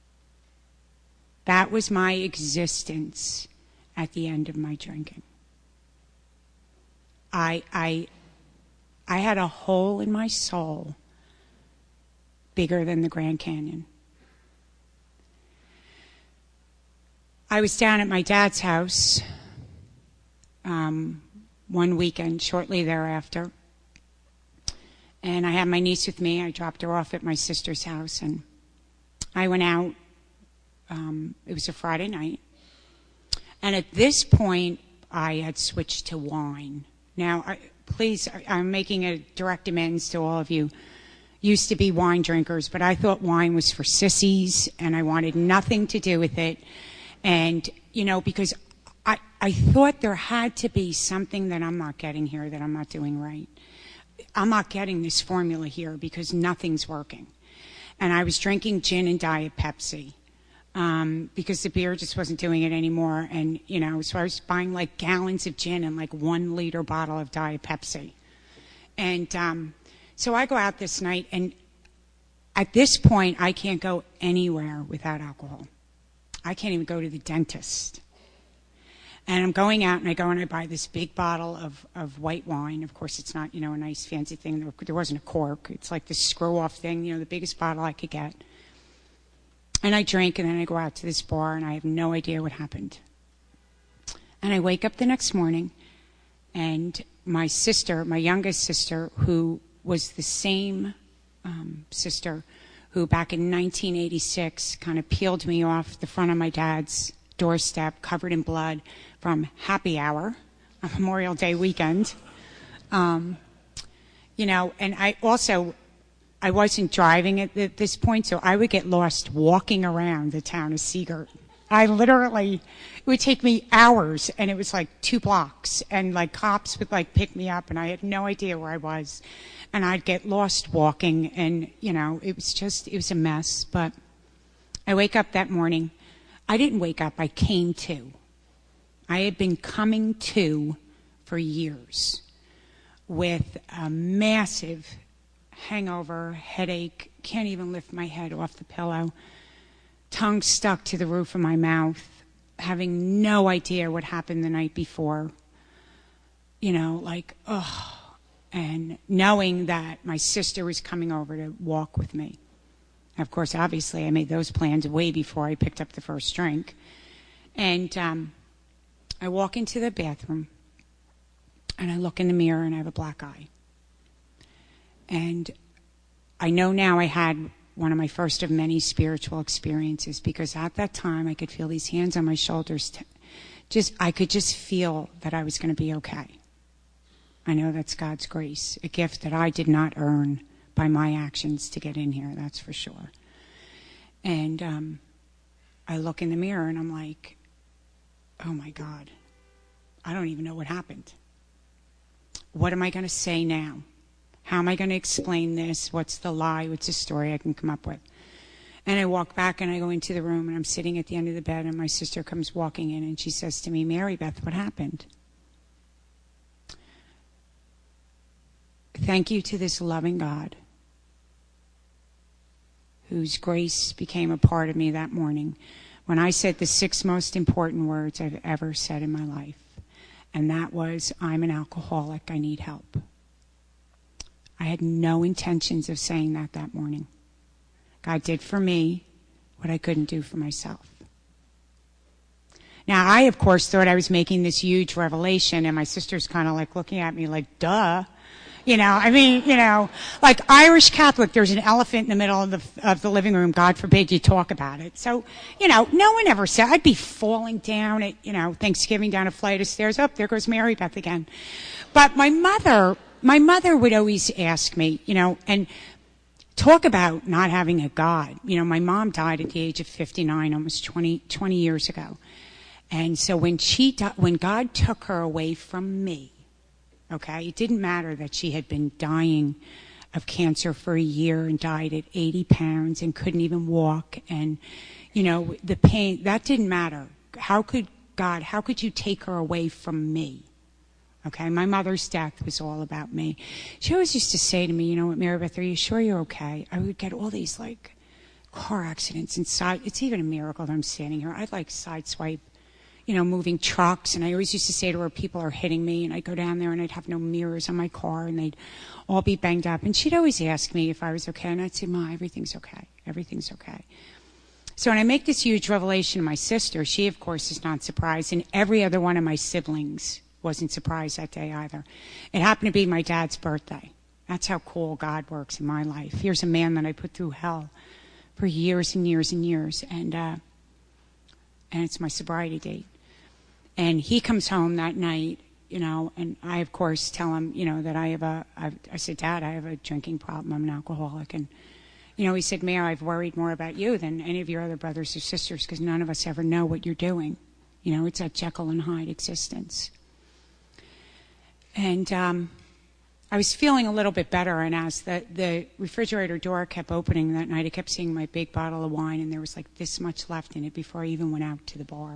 Speaker 8: That was my existence at the end of my drinking. I, I, I had a hole in my soul bigger than the Grand Canyon. I was down at my dad's house um, one weekend shortly thereafter, and I had my niece with me. I dropped her off at my sister's house, and I went out. Um, it was a Friday night, and at this point, I had switched to wine. Now, I, please, I, I'm making a direct amends to all of you used to be wine drinkers, but I thought wine was for sissies, and I wanted nothing to do with it. And, you know, because I, I thought there had to be something that I'm not getting here, that I'm not doing right. I'm not getting this formula here because nothing's working. And I was drinking gin and Diet Pepsi um, because the beer just wasn't doing it anymore. And, you know, so I was buying like gallons of gin and like one liter bottle of Diet Pepsi. And, um, So I go out this night, and at this point, I can't go anywhere without alcohol. I can't even go to the dentist. And I'm going out, and I go and I buy this big bottle of, of white wine. Of course, it's not, you know, a nice fancy thing. There wasn't a cork. It's like this screw-off thing, you know, the biggest bottle I could get. And I drink, and then I go out to this bar, and I have no idea what happened. And I wake up the next morning, and my sister, my youngest sister, who was the same um, sister who back in nineteen eighty-six kind of peeled me off the front of my dad's doorstep covered in blood from happy hour on Memorial Day weekend. Um, you know, and I also, I wasn't driving at, at this point, so I would get lost walking around the town of Seagirt. I literally, it would take me hours, and it was like two blocks, and like cops would like pick me up, and I had no idea where I was. And I'd get lost walking, and, you know, it was just, it was a mess. But I wake up that morning. I didn't wake up, I came to. I had been coming to for years with a massive hangover, headache, can't even lift my head off the pillow, tongue stuck to the roof of my mouth, having no idea what happened the night before. You know, like, ugh. And knowing that my sister was coming over to walk with me. Of course, obviously, I made those plans way before I picked up the first drink. And um, I walk into the bathroom, and I look in the mirror, and I have a black eye. And I know now I had one of my first of many spiritual experiences, because at that time, I could feel these hands on my shoulders. T- just I could just feel that I was going to be okay. I know that's God's grace, a gift that I did not earn by my actions to get in here, that's for sure. And um, I look in the mirror, and I'm like, oh my God, I don't even know what happened. What am I going to say now? How am I going to explain this? What's the lie? What's the story I can come up with? And I walk back, and I go into the room, and I'm sitting at the end of the bed, and my sister comes walking in, and she says to me, Mary Beth, what happened? Thank you to this loving God whose grace became a part of me that morning when I said the six most important words I've ever said in my life. And that was, I'm an alcoholic, I need help. I had no intentions of saying that that morning. God did for me what I couldn't do for myself. Now, I, of course, thought I was making this huge revelation, and my sister's kind of like looking at me like, duh. You know, I mean, you know, like Irish Catholic, there's an elephant in the middle of the of the living room. God forbid you talk about it. So, you know, no one ever said, I'd be falling down at, you know, Thanksgiving down a flight of stairs. Up, oh, there goes Mary Beth again. But my mother, my mother would always ask me, you know, and talk about not having a God. You know, my mom died at the age of fifty-nine, almost twenty, twenty years ago. And so when she, di- when God took her away from me, okay, it didn't matter that she had been dying of cancer for a year and died at eighty pounds and couldn't even walk. And, you know, the pain, that didn't matter. How could God, how could you take her away from me? Okay, my mother's death was all about me. She always used to say to me, you know what, Mary Beth, are you sure you're okay? I would get all these, like, car accidents and side, it's even a miracle that I'm standing here. I'd, like, sideswipe, you know, moving trucks, and I always used to say to her, people are hitting me, and I'd go down there and I'd have no mirrors on my car, and they'd all be banged up. And she'd always ask me if I was okay, and I'd say, Ma, everything's okay. Everything's okay. So when I make this huge revelation to my sister, she, of course, is not surprised, and every other one of my siblings wasn't surprised that day either. It happened to be my dad's birthday. That's how cool God works in my life. Here's a man that I put through hell for years and years and years, and uh, and it's my sobriety date. And he comes home that night, you know, and I, of course, tell him, you know, that I have a, I've, I said, Dad, I have a drinking problem. I'm an alcoholic. And, you know, he said, Mayor, I've worried more about you than any of your other brothers or sisters because none of us ever know what you're doing. You know, it's a Jekyll and Hyde existence. And um, I was feeling a little bit better, and as the, the refrigerator door kept opening that night, I kept seeing my big bottle of wine, and there was like this much left in it before I even went out to the bar.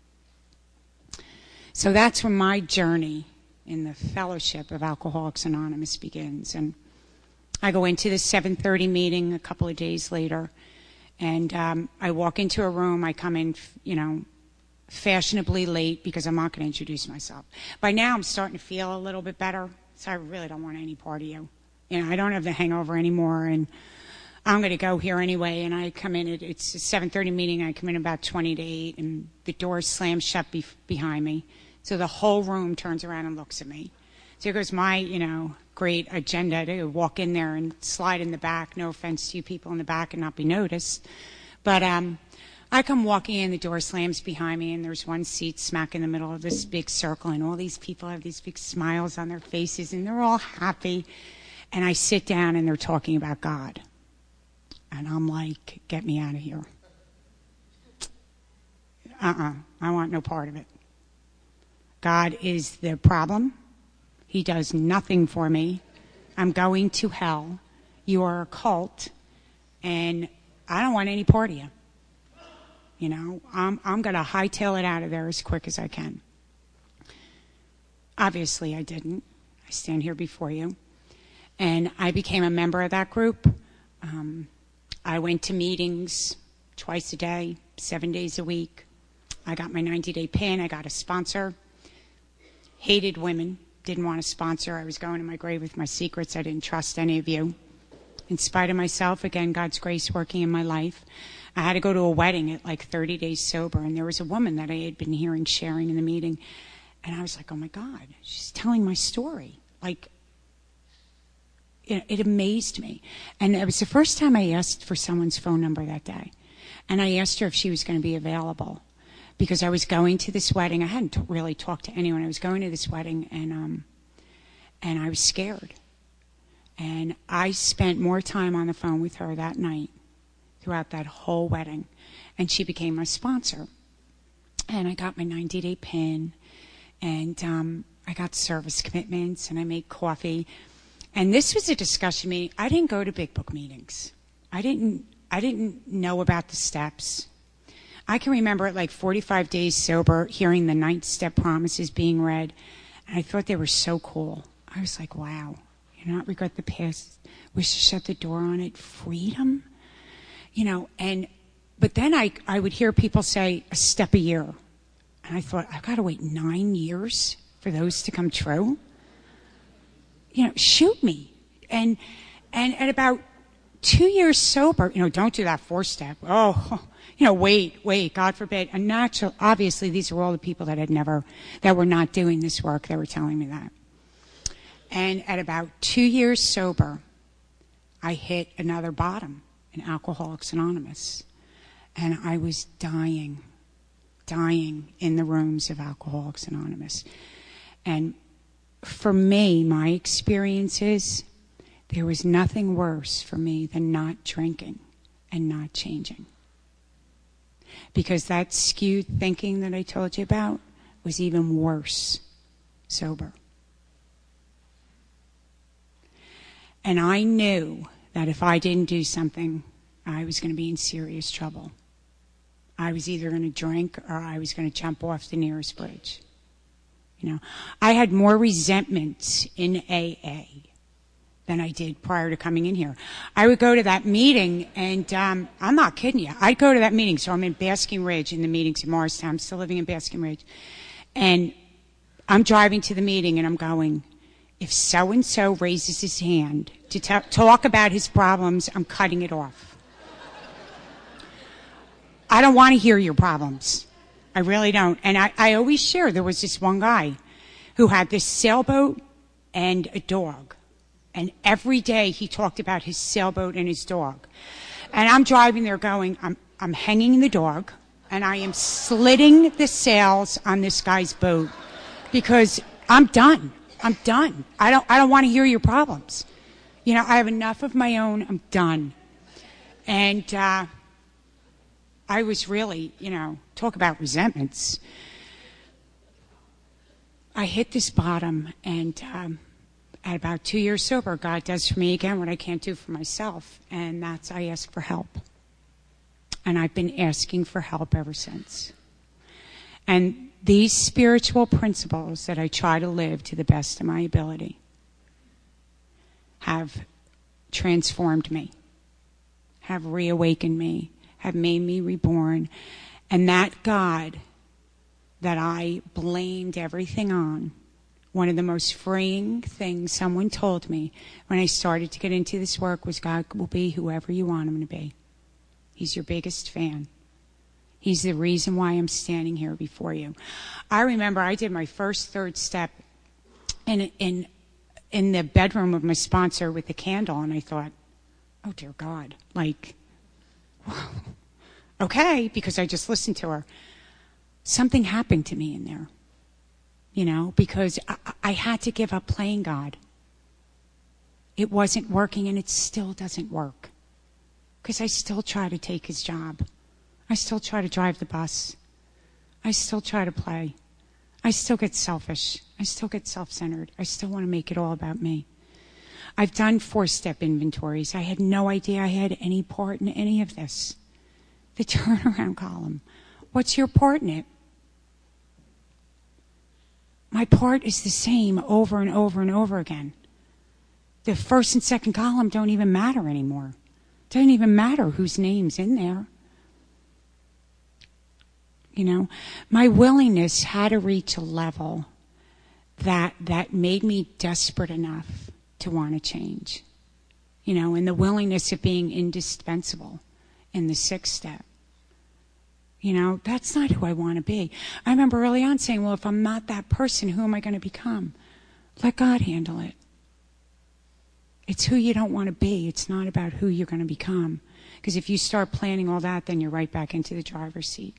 Speaker 8: So that's when my journey in the fellowship of Alcoholics Anonymous begins. And I go into the seven thirty meeting a couple of days later, and um, I walk into a room. I come in, you know, fashionably late because I'm not going to introduce myself. By now, I'm starting to feel a little bit better, so I really don't want any part of you. You know, I don't have the hangover anymore, and I'm going to go here anyway. And I come in, it's a seven thirty meeting. I come in about twenty to eight, and the door slams shut be- behind me. So the whole room turns around and looks at me. So here goes my, you know, great agenda to walk in there and slide in the back. No offense to you people in the back and not be noticed. But um, I come walking in, the door slams behind me, and there's one seat smack in the middle of this big circle, and all these people have these big smiles on their faces, and they're all happy. And I sit down, and they're talking about God. And I'm like, get me out of here. Uh-uh, I want no part of it. God is the problem. He does nothing for me. I'm going to hell. You are a cult, and I don't want any part of you. You know, I'm I'm going to hightail it out of there as quick as I can. Obviously, I didn't. I stand here before you. And I became a member of that group. Um, I went to meetings twice a day, seven days a week. I got my ninety-day pin. I got a sponsor. Hated women, didn't want to sponsor. I was going to my grave with my secrets. I didn't trust any of you. In spite of myself, again, God's grace working in my life. I had to go to a wedding at like thirty days sober, and there was a woman that I had been hearing sharing in the meeting. And I was like, oh my God, she's telling my story. Like, it, it amazed me. And it was the first time I asked for someone's phone number that day. And I asked her if she was going to be available. Because I was going to this wedding. I hadn't t- really talked to anyone. I was going to this wedding, and um, and I was scared. And I spent more time on the phone with her that night throughout that whole wedding. And she became my sponsor. And I got my ninety-day pin, and um, I got service commitments, and I made coffee. And this was a discussion meeting. I didn't go to Big Book meetings. I didn't. I didn't know about the steps. I can remember at like forty-five days sober, hearing the ninth step promises being read, and I thought they were so cool. I was like, wow, you not regret the past, wish to shut the door on it, freedom, you know, and, but then I, I would hear people say a step a year, and I thought, I've got to wait nine years for those to come true? You know, shoot me. And, and at about two years sober, you know, don't do that four step. Oh, you know, wait, wait, God forbid. And natural, obviously, these are all the people that had never, that were not doing this work that were telling me that. And at about two years sober, I hit another bottom in Alcoholics Anonymous. And I was dying, dying in the rooms of Alcoholics Anonymous. And for me, my experiences, there was nothing worse for me than not drinking and not changing. Because that skewed thinking that I told you about was even worse sober. And I knew that if I didn't do something, I was going to be in serious trouble. I was either going to drink or I was going to jump off the nearest bridge. You know, I had more resentments in A A than I did prior to coming in here. I would go to that meeting, and um, I'm not kidding you. I'd go to that meeting. So I'm in Basking Ridge in the meetings in Morristown. I'm still living in Basking Ridge. And I'm driving to the meeting, and I'm going, if so-and-so raises his hand to t- talk about his problems, I'm cutting it off. I don't want to hear your problems. I really don't. And I, I always share, there was this one guy who had this sailboat and a dog. And every day he talked about his sailboat and his dog. And I'm driving there going, I'm, I'm hanging the dog, and I am slitting the sails on this guy's boat because I'm done. I'm done. I don't, I don't want to hear your problems. You know, I have enough of my own. I'm done. And, uh, I was really, you know, talk about resentments. I hit this bottom, and um, at about two years sober, God does for me again what I can't do for myself, and that's I ask for help. And I've been asking for help ever since. And these spiritual principles that I try to live to the best of my ability have transformed me, have reawakened me, have made me reborn. And that God that I blamed everything on, one of the most freeing things someone told me when I started to get into this work was God will be whoever you want him to be. He's your biggest fan. He's the reason why I'm standing here before you. I remember I did my first third step in in in the bedroom of my sponsor with the candle, and I thought, oh dear God, like, okay, because I just listened to her. Something happened to me in there, you know, because I, I had to give up playing God. It wasn't working, and it still doesn't work. Because I still try to take his job. I still try to drive the bus. I still try to play. I still get selfish. I still get self-centered. I still want to make it all about me. I've done four-step inventories. I had no idea I had any part in any of this. The turnaround column. What's your part in it? My part is the same over and over and over again. The first and second column don't even matter anymore. It doesn't even matter whose name's in there. You know, my willingness had to reach a level that that made me desperate enough to want to change. You know, and the willingness of being indispensable in the sixth step. You know, that's not who I want to be. I remember early on saying, well, if I'm not that person, who am I going to become? Let God handle it. It's who you don't want to be. It's not about who you're going to become. Because if you start planning all that, then you're right back into the driver's seat.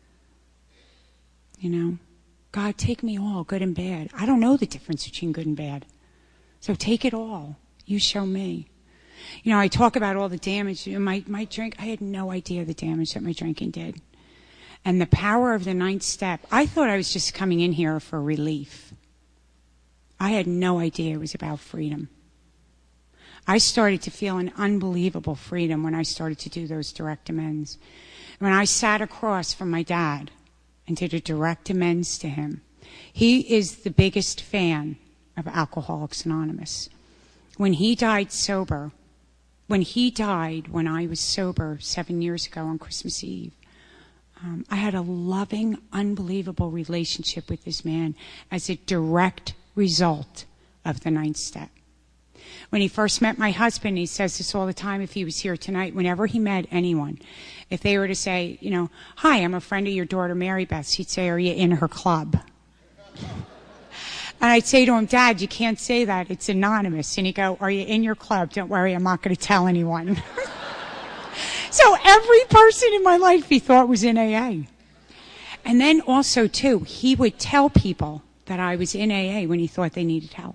Speaker 8: You know, God, take me all, good and bad. I don't know the difference between good and bad. So take it all. You show me. You know, I talk about all the damage. My, my drink, I had no idea the damage that my drinking did. And the power of the ninth step, I thought I was just coming in here for relief. I had no idea it was about freedom. I started to feel an unbelievable freedom when I started to do those direct amends. When I sat across from my dad and did a direct amends to him. He is the biggest fan of Alcoholics Anonymous. When he died sober, when he died when I was sober seven years ago on Christmas Eve, um, I had a loving, unbelievable relationship with this man as a direct result of the ninth step. When he first met my husband, he says this all the time if he was here tonight, whenever he met anyone, if they were to say, you know, hi, I'm a friend of your daughter Mary Beth, he'd say, are you in her club? And I'd say to him, Dad, you can't say that. It's anonymous. And he'd go, are you in your club? Don't worry, I'm not going to tell anyone. So every person in my life he thought was in A A. And then also, too, he would tell people that I was in A A when he thought they needed help.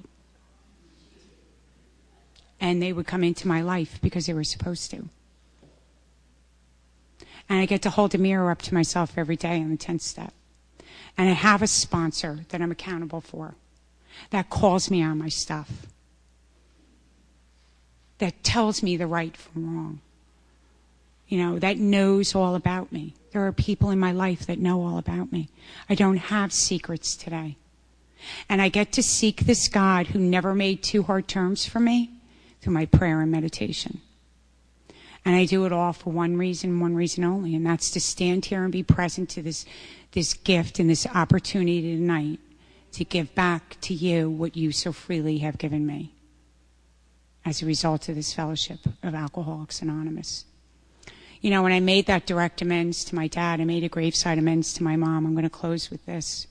Speaker 8: And they would come into my life because they were supposed to. And I get to hold a mirror up to myself every day on the tenth step. And I have a sponsor that I'm accountable for, that calls me on my stuff, that tells me the right from wrong, you know, that knows all about me. There are people in my life that know all about me. I don't have secrets today. And I get to seek this God who never made two hard terms for me through my prayer and meditation. And I do it all for one reason, one reason only, and that's to stand here and be present to this, this gift and this opportunity tonight to give back to you what you so freely have given me as a result of this fellowship of Alcoholics Anonymous. You know, when I made that direct amends to my dad, I made a graveside amends to my mom. I'm going to close with this.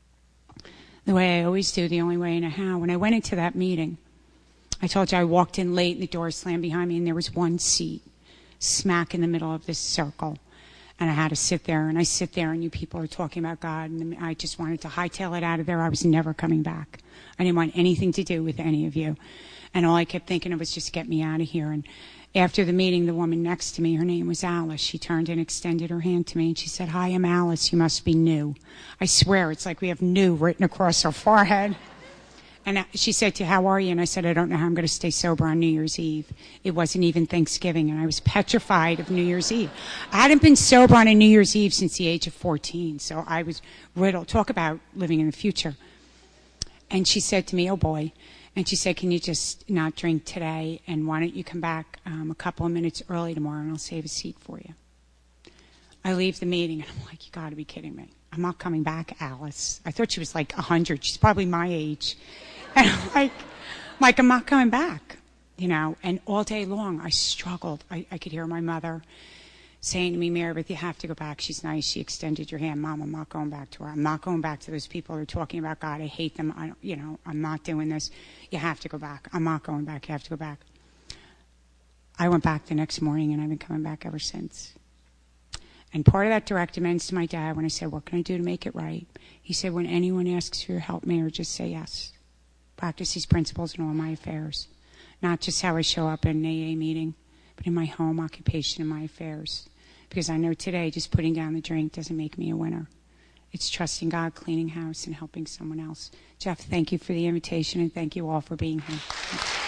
Speaker 8: The way I always do, the only way I know how. When I went into that meeting, I told you I walked in late and the door slammed behind me and there was one seat smack in the middle of this circle. And I had to sit there, and I sit there, and you people are talking about God, and I just wanted to hightail it out of there. I was never coming back. I didn't want anything to do with any of you. And all I kept thinking of was just get me out of here. And after the meeting, the woman next to me, her name was Alice, she turned and extended her hand to me, and she said, hi, I'm Alice. You must be new. I swear, it's like we have new written across our forehead. And she said to, how are you? And I said, I don't know how I'm going to stay sober on New Year's Eve. It wasn't even Thanksgiving, and I was petrified of New Year's Eve. I hadn't been sober on a New Year's Eve since the age of fourteen, so I was riddled. Talk about living in the future. And she said to me, oh boy. And she said, can you just not drink today, and why don't you come back um, a couple of minutes early tomorrow, and I'll save a seat for you. I leave the meeting, and I'm like, you got to be kidding me. I'm not coming back, Alice. I thought she was like one hundred. She's probably my age. And I'm like, like, I'm not coming back, you know. And all day long, I struggled. I, I could hear my mother saying to me, Mary, but you have to go back. She's nice. She extended your hand. Mom, I'm not going back to her. I'm not going back to those people who are talking about God. I hate them. I, you know, I'm not doing this. You have to go back. I'm not going back. You have to go back. I went back the next morning, and I've been coming back ever since. And part of that direct amends to my dad, when I said, what can I do to make it right? He said, when anyone asks for your help, Mayor, just say yes. Practice these principles in all my affairs. Not just how I show up in an A A meeting, but in my home, occupation, and my affairs. Because I know today just putting down the drink doesn't make me a winner. It's trusting God, cleaning house, and helping someone else. Jeff, thank you for the invitation, and thank you all for being here.